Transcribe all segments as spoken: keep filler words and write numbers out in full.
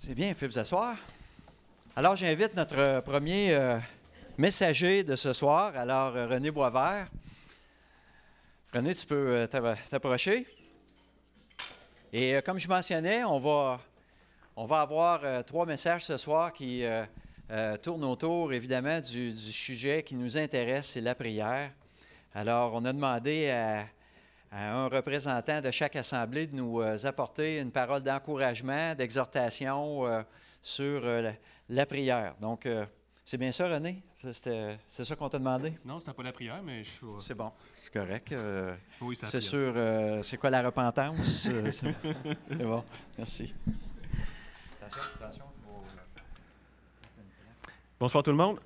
C'est bien, il faut vous asseoir. Alors, j'invite notre premier euh, messager de ce soir, alors euh, René Boisvert. René, tu peux euh, t'approcher. Et euh, comme je mentionnais, on va, on va avoir euh, trois messages ce soir qui euh, euh, tournent autour, évidemment, du, du sujet qui nous intéresse, c'est la prière. Alors, on a demandé à, à un représentant de chaque assemblée de nous euh, apporter une parole d'encouragement, d'exhortation euh, sur euh, la, la prière. Donc, euh, c'est bien ça, René? C'était, c'est ça qu'on t'a demandé? Non, c'était pas la prière, mais je suis... C'est bon, c'est correct. Euh, oui, c'est c'est sûr, euh, c'est quoi la repentance? c'est, c'est bon, merci. Attention, attention. Bonsoir tout le monde.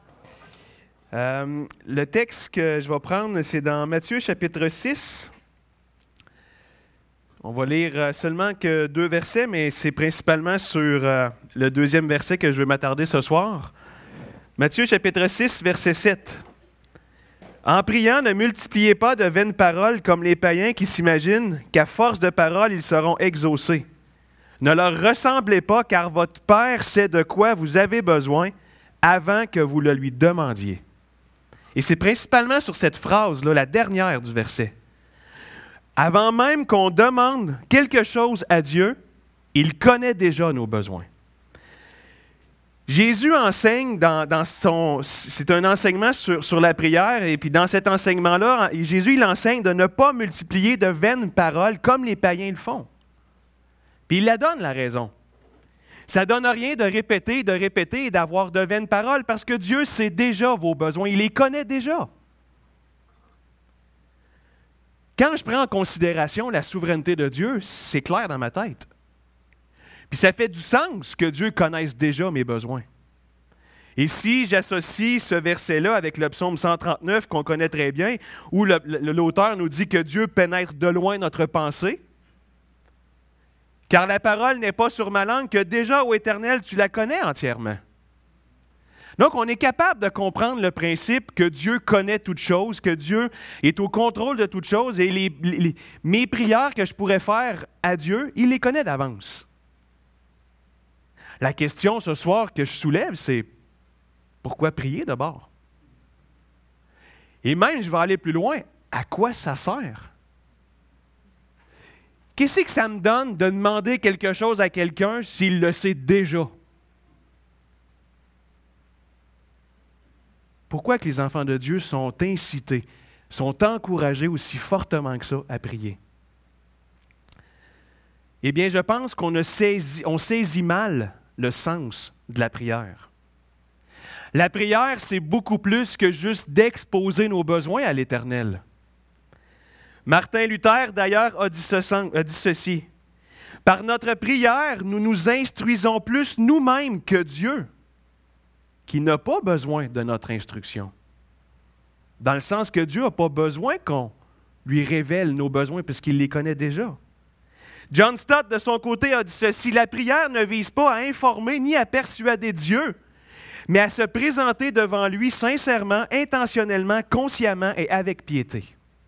Euh, le texte que je vais prendre, c'est dans Matthieu chapitre six. On va lire seulement que deux versets, mais c'est principalement sur euh, le deuxième verset que je veux m'attarder ce soir. Matthieu chapitre six, verset sept. « En priant, ne multipliez pas de vaines paroles comme les païens qui s'imaginent qu'à force de paroles, ils seront exaucés. Ne leur ressemblez pas, car votre Père sait de quoi vous avez besoin avant que vous le lui demandiez. » Et c'est principalement sur cette phrase-là, la dernière du verset. Avant même qu'on demande quelque chose à Dieu, il connaît déjà nos besoins. Jésus enseigne dans, dans son... C'est un enseignement sur, sur la prière, et puis dans cet enseignement-là, Jésus il enseigne de ne pas multiplier de vaines paroles comme les païens le font. Puis il la donne, la raison. Ça ne donne rien de répéter, de répéter et d'avoir de vaines paroles parce que Dieu sait déjà vos besoins, il les connaît déjà. Quand je prends en considération la souveraineté de Dieu, c'est clair dans ma tête. Puis ça fait du sens que Dieu connaisse déjà mes besoins. Et si j'associe ce verset-là avec le psaume cent trente-neuf qu'on connaît très bien, où le, le, l'auteur nous dit que Dieu pénètre de loin notre pensée, car la parole n'est pas sur ma langue, que déjà, ô Éternel, tu la connais entièrement. Donc, on est capable de comprendre le principe que Dieu connaît toutes choses, que Dieu est au contrôle de toutes choses, et les, les, mes prières que je pourrais faire à Dieu, il les connaît d'avance. La question ce soir que je soulève, c'est pourquoi prier d'abord? Et même, je vais aller plus loin, à quoi ça sert? Qu'est-ce que ça me donne de demander quelque chose à quelqu'un s'il le sait déjà? Pourquoi que les enfants de Dieu sont incités, sont encouragés aussi fortement que ça à prier? Eh bien, je pense qu'on a saisi, on saisit mal le sens de la prière. La prière, c'est beaucoup plus que juste d'exposer nos besoins à l'Éternel. Martin Luther, d'ailleurs, a dit, ce, a dit ceci. « Par notre prière, nous nous instruisons plus nous-mêmes que Dieu, qui n'a pas besoin de notre instruction. » Dans le sens que Dieu n'a pas besoin qu'on lui révèle nos besoins, puisqu'il les connaît déjà. John Stott, de son côté, a dit ceci. « La prière ne vise pas à informer ni à persuader Dieu, mais à se présenter devant lui sincèrement, intentionnellement, consciemment et avec piété. »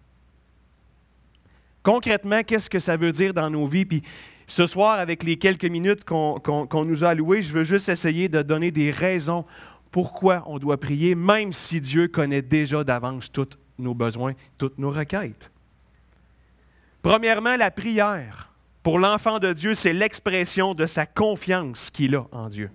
Concrètement, qu'est-ce que ça veut dire dans nos vies? Puis ce soir, avec les quelques minutes qu'on, qu'on, qu'on nous a allouées, je veux juste essayer de donner des raisons pourquoi on doit prier, même si Dieu connaît déjà d'avance tous nos besoins, toutes nos requêtes. Premièrement, la prière, pour l'enfant de Dieu, c'est l'expression de sa confiance qu'il a en Dieu.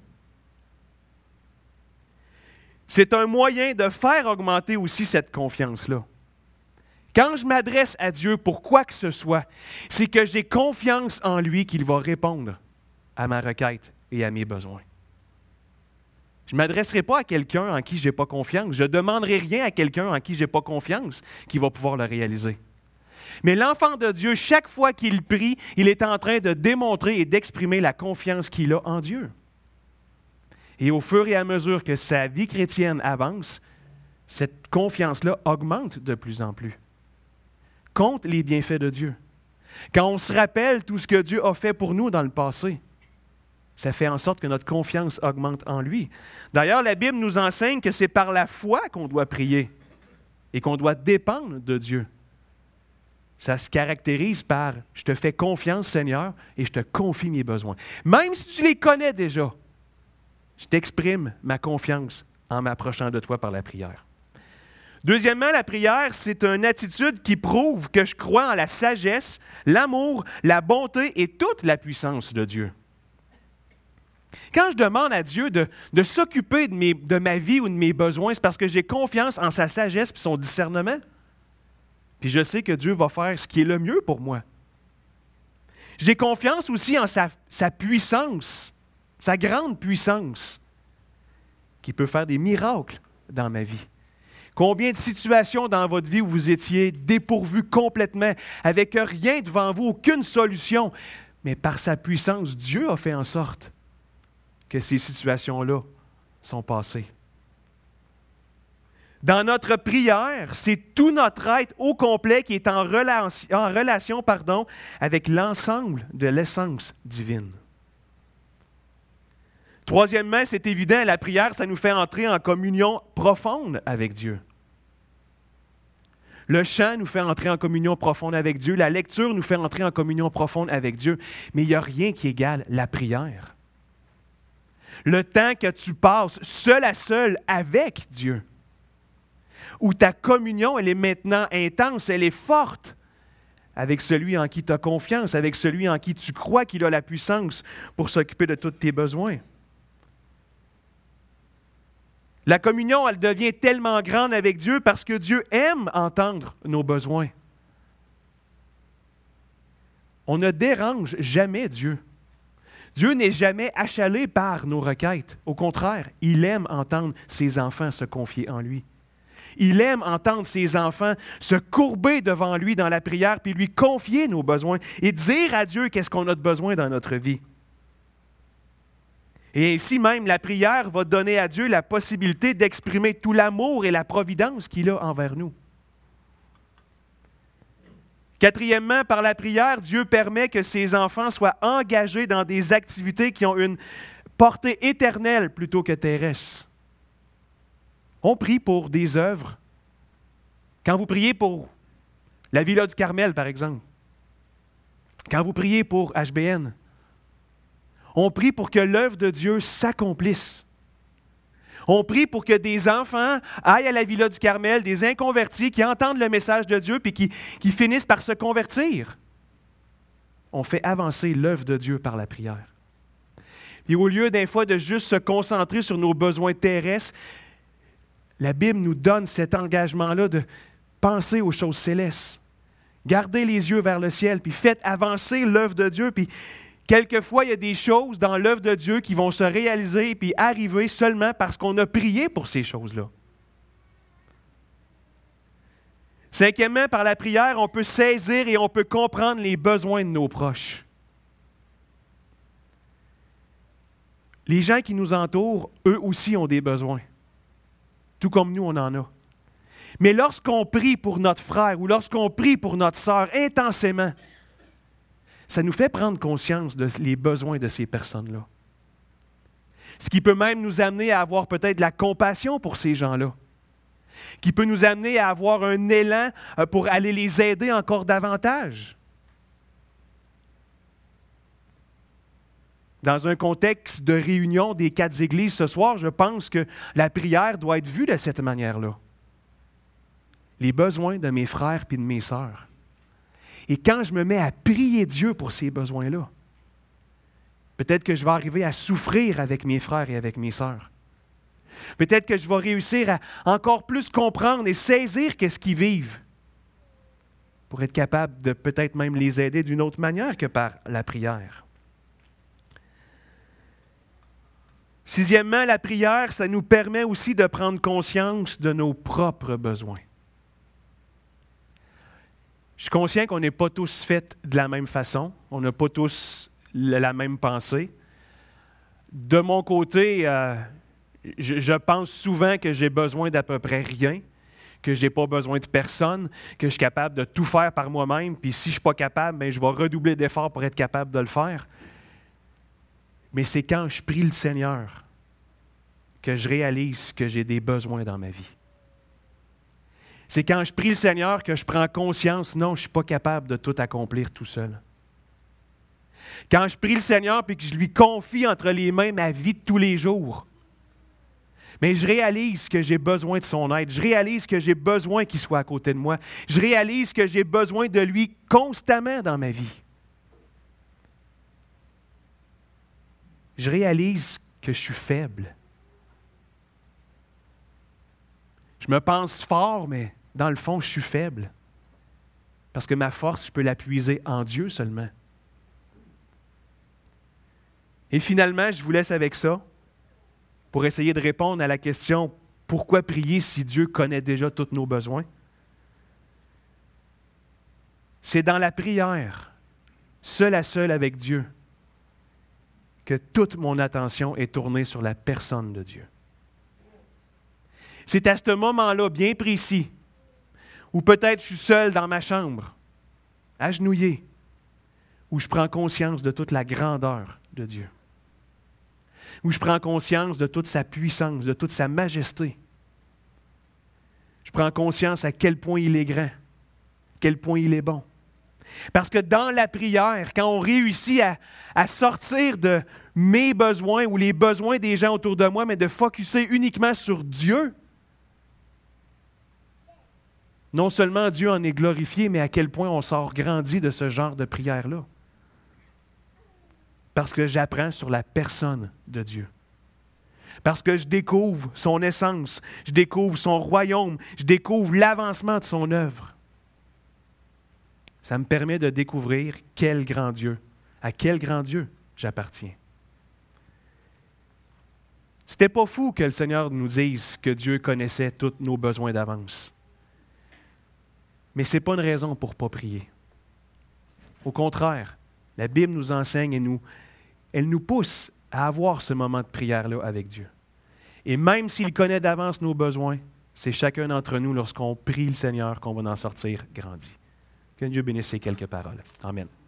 C'est un moyen de faire augmenter aussi cette confiance-là. Quand je m'adresse à Dieu pour quoi que ce soit, c'est que j'ai confiance en lui qu'il va répondre à ma requête et à mes besoins. Je ne m'adresserai pas à quelqu'un en qui je n'ai pas confiance. Je ne demanderai rien à quelqu'un en qui je n'ai pas confiance qui va pouvoir le réaliser. Mais l'enfant de Dieu, chaque fois qu'il prie, il est en train de démontrer et d'exprimer la confiance qu'il a en Dieu. Et au fur et à mesure que sa vie chrétienne avance, cette confiance-là augmente de plus en plus. Compte les bienfaits de Dieu. Quand on se rappelle tout ce que Dieu a fait pour nous dans le passé, ça fait en sorte que notre confiance augmente en lui. D'ailleurs, la Bible nous enseigne que c'est par la foi qu'on doit prier et qu'on doit dépendre de Dieu. Ça se caractérise par « je te fais confiance, Seigneur, et je te confie mes besoins ». Même si tu les connais déjà, je t'exprime ma confiance en m'approchant de toi par la prière. Deuxièmement, la prière, c'est une attitude qui prouve que je crois en la sagesse, l'amour, la bonté et toute la puissance de Dieu. Quand je demande à Dieu de, de s'occuper de, mes, de ma vie ou de mes besoins, c'est parce que j'ai confiance en sa sagesse et son discernement. Puis je sais que Dieu va faire ce qui est le mieux pour moi. J'ai confiance aussi en sa, sa puissance, sa grande puissance, qui peut faire des miracles dans ma vie. Combien de situations dans votre vie où vous étiez dépourvus complètement, avec rien devant vous, aucune solution, mais par sa puissance, Dieu a fait en sorte que ces situations-là sont passées. Dans notre prière, c'est tout notre être au complet qui est en relation, en relation pardon, avec l'ensemble de l'essence divine. Troisièmement, c'est évident, la prière, ça nous fait entrer en communion profonde avec Dieu. Le chant nous fait entrer en communion profonde avec Dieu. La lecture nous fait entrer en communion profonde avec Dieu. Mais il n'y a rien qui égale la prière. Le temps que tu passes seul à seul avec Dieu, où ta communion, elle est maintenant intense, elle est forte avec celui en qui tu as confiance, avec celui en qui tu crois qu'il a la puissance pour s'occuper de tous tes besoins. La communion, elle devient tellement grande avec Dieu parce que Dieu aime entendre nos besoins. On ne dérange jamais Dieu. Dieu n'est jamais achalé par nos requêtes. Au contraire, il aime entendre ses enfants se confier en lui. Il aime entendre ses enfants se courber devant lui dans la prière puis lui confier nos besoins et dire à Dieu qu'est-ce qu'on a de besoin dans notre vie. Et ainsi même, la prière va donner à Dieu la possibilité d'exprimer tout l'amour et la providence qu'il a envers nous. Quatrièmement, par la prière, Dieu permet que ses enfants soient engagés dans des activités qui ont une portée éternelle plutôt que terrestre. On prie pour des œuvres. Quand vous priez pour la Villa du Carmel, par exemple, quand vous priez pour H B N, on prie pour que l'œuvre de Dieu s'accomplisse. On prie pour que des enfants aillent à la Villa du Carmel, des inconvertis qui entendent le message de Dieu puis qui, qui finissent par se convertir. On fait avancer l'œuvre de Dieu par la prière. Puis au lieu des fois de juste se concentrer sur nos besoins terrestres, la Bible nous donne cet engagement-là de penser aux choses célestes. Gardez les yeux vers le ciel, puis faites avancer l'œuvre de Dieu, puis quelquefois, il y a des choses dans l'œuvre de Dieu qui vont se réaliser et arriver seulement parce qu'on a prié pour ces choses-là. Cinquièmement, par la prière, on peut saisir et on peut comprendre les besoins de nos proches. Les gens qui nous entourent, eux aussi ont des besoins, tout comme nous, on en a. Mais lorsqu'on prie pour notre frère ou lorsqu'on prie pour notre sœur intensément, ça nous fait prendre conscience des besoins de ces personnes-là. Ce qui peut même nous amener à avoir peut-être de la compassion pour ces gens-là, qui peut nous amener à avoir un élan pour aller les aider encore davantage. Dans un contexte de réunion des quatre églises ce soir, je pense que la prière doit être vue de cette manière-là. Les besoins de mes frères et de mes sœurs. Et quand je me mets à prier Dieu pour ces besoins-là, peut-être que je vais arriver à souffrir avec mes frères et avec mes sœurs. Peut-être que je vais réussir à encore plus comprendre et saisir qu'est-ce qu'ils vivent pour être capable de peut-être même les aider d'une autre manière que par la prière. Sixièmement, la prière, ça nous permet aussi de prendre conscience de nos propres besoins. Je suis conscient qu'on n'est pas tous faits de la même façon. On n'a pas tous la même pensée. De mon côté, euh, je, je pense souvent que j'ai besoin d'à peu près rien, que je n'ai pas besoin de personne, que je suis capable de tout faire par moi-même, puis si je ne suis pas capable, bien, je vais redoubler d'efforts pour être capable de le faire. Mais c'est quand je prie le Seigneur que je réalise que j'ai des besoins dans ma vie. C'est quand je prie le Seigneur que je prends conscience, non, je ne suis pas capable de tout accomplir tout seul. Quand je prie le Seigneur et que je lui confie entre les mains ma vie de tous les jours, mais je réalise que j'ai besoin de son aide. Je réalise que j'ai besoin qu'il soit à côté de moi. Je réalise que j'ai besoin de lui constamment dans ma vie. Je réalise que je suis faible. Je me pense fort, mais dans le fond, je suis faible. Parce que ma force, je peux la puiser en Dieu seulement. Et finalement, je vous laisse avec ça pour essayer de répondre à la question « Pourquoi prier si Dieu connaît déjà tous nos besoins? » C'est dans la prière, seul à seul avec Dieu, que toute mon attention est tournée sur la personne de Dieu. C'est à ce moment-là bien précis, où peut-être je suis seul dans ma chambre, agenouillé, où je prends conscience de toute la grandeur de Dieu, où je prends conscience de toute sa puissance, de toute sa majesté. Je prends conscience à quel point il est grand, à quel point il est bon. Parce que dans la prière, quand on réussit à, à sortir de mes besoins ou les besoins des gens autour de moi, mais de focusser uniquement sur Dieu, non seulement Dieu en est glorifié, mais à quel point on sort grandi de ce genre de prière-là. Parce que j'apprends sur la personne de Dieu. Parce que je découvre son essence, je découvre son royaume, je découvre l'avancement de son œuvre. Ça me permet de découvrir quel grand Dieu, à quel grand Dieu j'appartiens. C'était pas fou que le Seigneur nous dise que Dieu connaissait tous nos besoins d'avance. Mais ce n'est pas une raison pour ne pas prier. Au contraire, la Bible nous enseigne et nous, elle nous pousse à avoir ce moment de prière-là avec Dieu. Et même s'il connaît d'avance nos besoins, c'est chacun d'entre nous, lorsqu'on prie le Seigneur, qu'on va en sortir grandi. Que Dieu bénisse ces quelques paroles. Amen.